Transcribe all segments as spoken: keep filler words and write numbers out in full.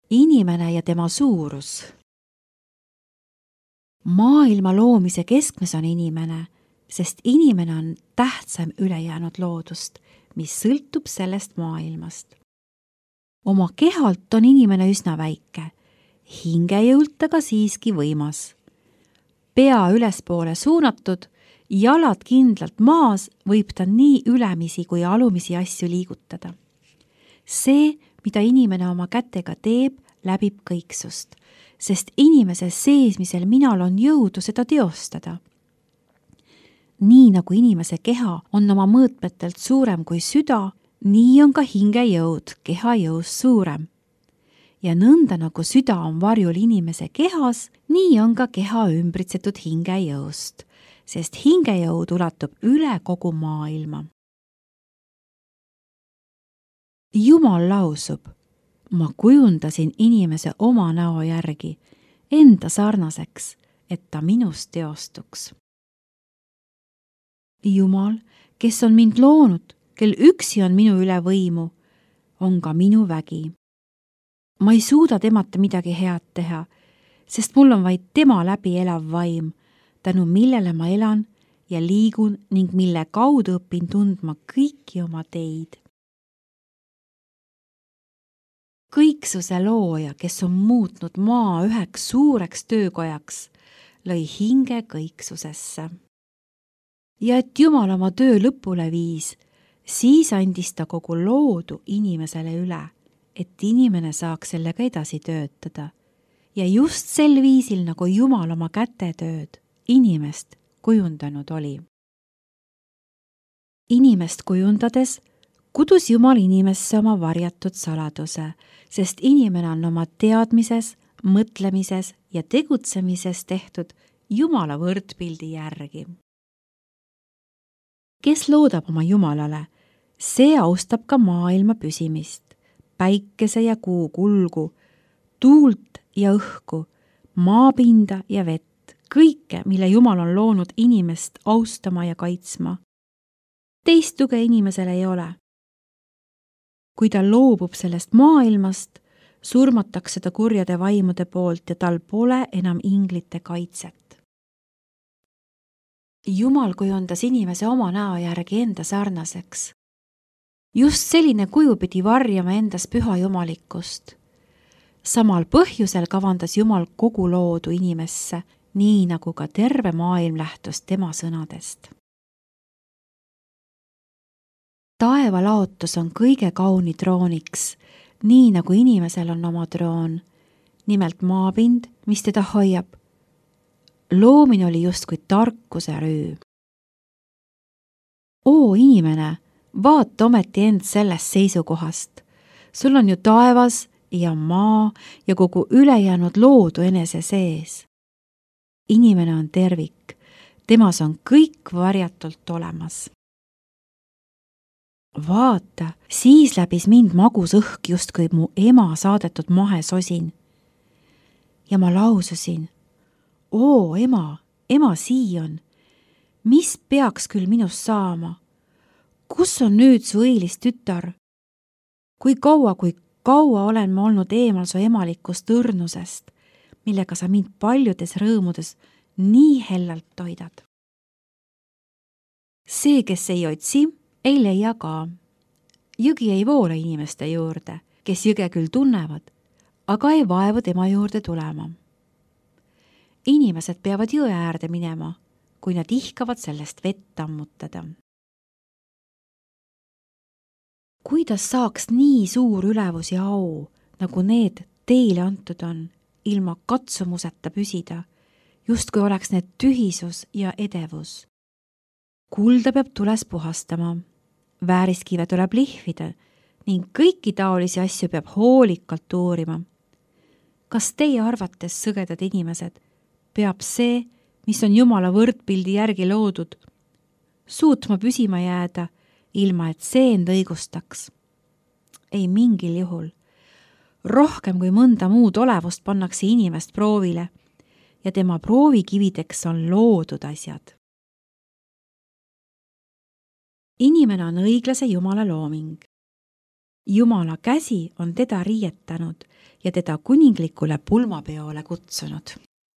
Inimene ja tema suurus. Maailma loomise keskmes on inimene, sest inimene on tähtsam ülejäänud loodust, mis sõltub sellest maailmast. Oma kehalt on inimene üsna väike, hingejõult aga siiski võimas. Pea ülespoole suunatud, jalad kindlalt maas, võib ta nii ülemisi kui alumisi asju liigutada. See, mida inimene oma kätega teeb, läbib kõiksust, sest inimese seesmisel minal on jõudu seda teostada. Nii nagu inimese keha on oma mõõtmetelt suurem kui süda, nii on ka hingejõud keha jõust suurem. Ja nõnda nagu süda on varjul inimese kehas, nii on ka keha ümbritsetud hingejõust, sest hingejõud ulatub üle kogu maailma. Jumal lausub, ma kujundasin inimese oma näo järgi, enda sarnaseks, et ta minust teostuks. Jumal, kes on mind loonud, kel üksi on minu üle võimu, on ka minu vägi. Ma ei suuda temata midagi head teha, sest mul on vaid tema läbi elav vaim, tänu millele ma elan ja liigun ning mille kaudu õpin tundma kõiki oma teid. Kõiksuse looja, kes on muutnud maa üheks suureks töökojaks, lõi hinge kõiksusesse. Ja et Jumal oma töö lõpule viis, siis andis ta kogu loodu inimesele üle, et inimene saaks sellega edasi töötada. Ja just sel viisil, nagu Jumal oma kätetööd inimest kujundanud oli. Inimest kujundades kudus Jumal inimesse oma varjatud saladuse, sest inimene on oma teadmises, mõtlemises ja tegutsemises tehtud Jumala võrdpildi järgi. Kes loodab oma Jumalale, see austab ka maailma püsimist, päikese ja kuu kulgu, tuult ja õhku, maapinda ja vett, kõike, mille Jumal on loonud inimest austama ja kaitsma. Teist tuge inimesel ei ole. Kui ta loobub sellest maailmast, surmatakse ta kurjade vaimude poolt ja tal pole enam inglite kaitset. Jumal kujundas inimese oma näo järgi enda sarnaseks. Just selline kuju pidi varjama endas püha jumalikkust. Samal põhjusel kavandas Jumal kogu loodu inimesse, nii nagu ka terve maailm lähtus tema sõnadest. Taeva laotus on kõige kauni trooniks, nii nagu inimesel on oma troon, nimelt maapind, mis teda hoiab. Loomine oli justkui tarkuse rüü. Oo inimene, vaata ometi end sellest seisukohast. Sul on ju taevas ja maa ja kogu ülejäänud loodu enese sees. Inimene on tervik, temas on kõik varjatult olemas. Vaata, siis läbis mind magus õhk justkui mu ema saadetud mahesosin. Ja ma laususin, oo ema, ema Siion, mis peaks küll minust saama? Kus on nüüd su õilis tütar? Kui kaua, kui kaua olen ma olnud eemal su emalikust õrnusest, millega sa mind paljudes rõõmudes nii hellalt toidad. See, kes ei otsi, ei leia ka. Jõgi ei voola inimeste juurde, kes jõge küll tunnevad, aga ei vaevu tema juurde tulema. Inimesed peavad jõe äärde minema, kui nad ihkavad sellest vett ammutada. Kuidas saaks nii suur ülevus ja au, nagu need teile antud on, ilma katsumuseta püsida, just kui oleks need tühisus ja edevus? Kulda peab tules puhastama, vääriskive tuleb lihvida ning kõiki taolisi asju peab hoolikalt uurima. Kas teie arvates, sõgedad inimesed, peab see, mis on Jumala võrdpildi järgi loodud, suutma püsima jääda, ilma et see end õigustaks? Ei mingil juhul. Rohkem kui mõnda muud olevust pannakse inimest proovile ja tema proovikivideks on loodud asjad. Inimene on õiglase Jumala looming. Jumala käsi on teda riietanud ja teda kuninglikule pulmapeole kutsunud.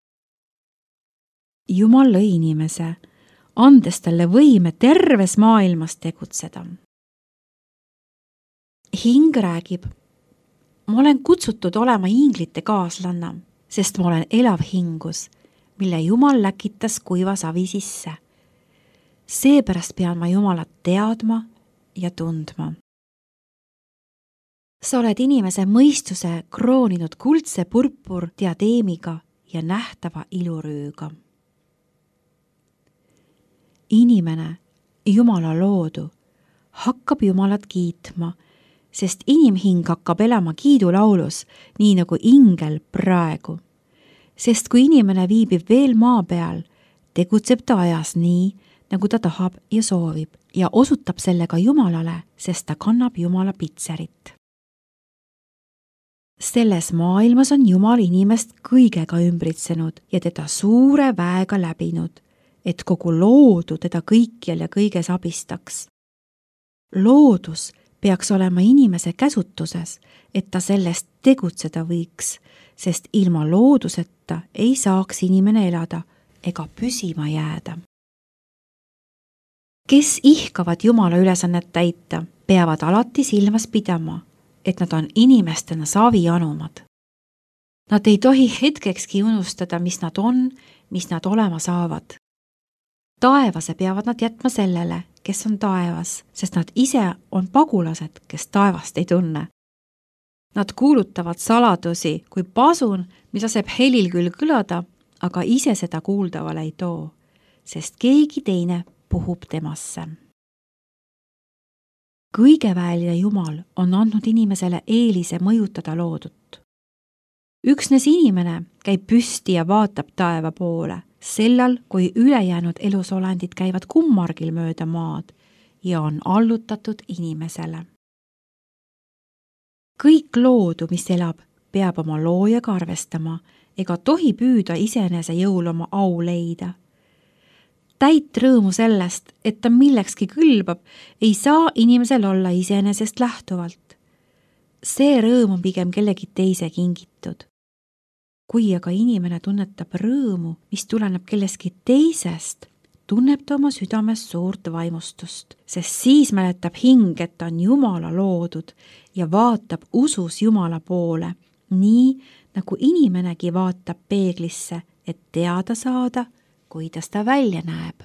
Jumal lõi inimese, andes talle võime terves maailmas tegutseda. Hing räägib, ma olen kutsutud olema inglite kaaslanna, sest ma olen elav hingus, mille Jumal läkitas kuiva savi sisse. Seepärast pean ma Jumalat teadma ja tundma. Sa oled inimese mõistuse krooninud kuldse purpur diadeemiga ja nähtava ilurüüga. Inimene, Jumala loodu, hakkab Jumalat kiitma, sest inimhing hakkab elama kiidulaulus, nii nagu ingel praegu. Sest kui inimene viibib veel maa peal, tegutseb ta ajas nii, nagu ta tahab ja soovib ja osutab sellega Jumalale, sest ta kannab Jumala pitserit. Selles maailmas on Jumal inimest kõigega ümbritsenud ja teda suure väega läbinud, et kogu loodu teda kõikjal ja kõiges abistaks. Loodus peaks olema inimese käsutuses, et ta sellest tegutseda võiks, sest ilma looduseta ei saaks inimene elada ega püsima jääda. Kes ihkavad Jumala ülesannet täita, peavad alati silmas pidama, et nad on inimestena savianumad. Nad ei tohi hetkekski unustada, mis nad on, mis nad olema saavad. Taevase peavad nad jätma sellele, kes on taevas, sest nad ise on pagulased, kes taevast ei tunne. Nad kuulutavad saladusi kui pasun, mis laseb helil küll kõlada, aga ise seda kuuldavale ei too, sest keegi teine puhub temasse. Kõigeväeline Jumal on andnud inimesele eelise mõjutada loodut. Üksnes inimene käib püsti ja vaatab taeva poole, sellal, kui ülejäänud elusolendid käivad kummargil mööda maad ja on allutatud inimesele. Kõik loodu, mis elab, peab oma loojaga arvestama ega tohi püüda iseenese jõul oma au leida. Täit rõõmu sellest, et ta millekski kõlbab, ei saa inimesel olla iseenesest lähtuvalt. See rõõm on pigem kellegi teise kingitud. Kui aga inimene tunnetab rõõmu, mis tuleneb kellestki teisest, tunneb ta oma südames suurt vaimustust, sest siis mäletab hing, et ta on Jumala loodud ja vaatab usus Jumala poole, nii nagu inimenegi vaatab peeglisse, et teada saada, kuidas ta välja näeb.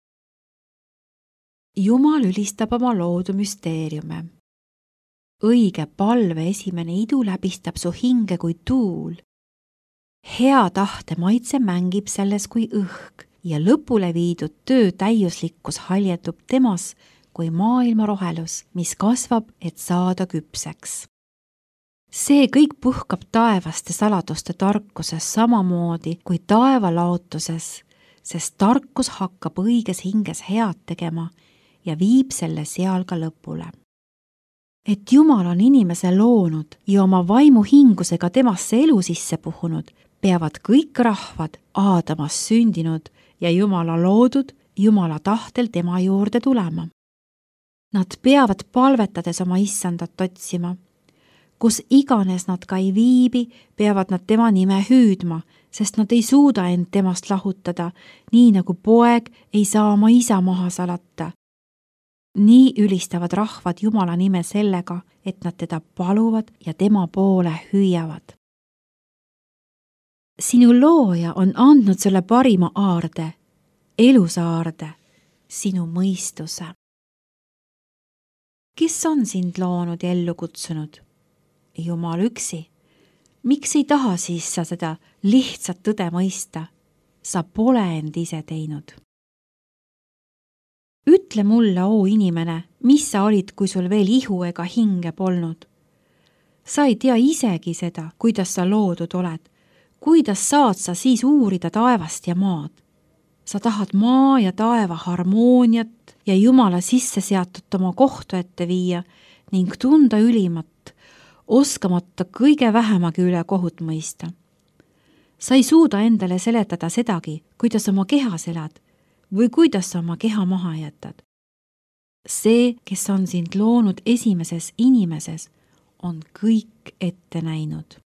Jumal ülistab oma loodu müsteeriume. Õige palve esimene idu läbistab su hinge kui tuul. Hea tahte maitse mängib selles kui õhk ja lõpule viidud töö täiuslikkus haljendub temas kui maailma rohelus, mis kasvab, et saada küpseks. See kõik puhkab taevaste saladuste tarkuses samamoodi kui taeva laotuses, sest tarkus hakkab õiges hinges head tegema ja viib selle seal ka lõpule. Et Jumal on inimese loonud ja oma vaimu hingusega temasse elu sisse puhunud, peavad kõik rahvad Aadamas sündinud ja Jumala loodud Jumala tahtel tema juurde tulema. Nad peavad palvetades oma issandat otsima. Kus iganes nad ka ei viibi, peavad nad tema nime hüüdma, sest nad ei suuda end temast lahutada, nii nagu poeg ei saa oma isa maha salata. Nii ülistavad rahvad Jumala nime sellega, et nad teda paluvad ja tema poole hüüavad. Sinu looja on andnud sulle parima aarde, elusaarde, sinu mõistuse. Kes on sind loonud ja ellu kutsunud? Jumal üksi. Miks ei taha siis sa seda lihtsat tõde mõista? Sa pole end ise teinud. Ütle mulle, oo inimene, mis sa olid, kui sul veel ihu ega hinge polnud. Sa ei tea isegi seda, kuidas sa loodud oled. Kuidas saad sa siis uurida taevast ja maad? Sa tahad maa ja taeva harmooniat ja Jumala sisse seatut oma kohtu ette viia ning tunda ülimat, oskamata kõige vähemagi üle kohut mõista. Sa ei suuda endale seletada sedagi, kuidas oma kehas elad või kuidas sa oma keha maha jätad. see, kes on sind loonud esimeses inimeses, on kõik ette näinud.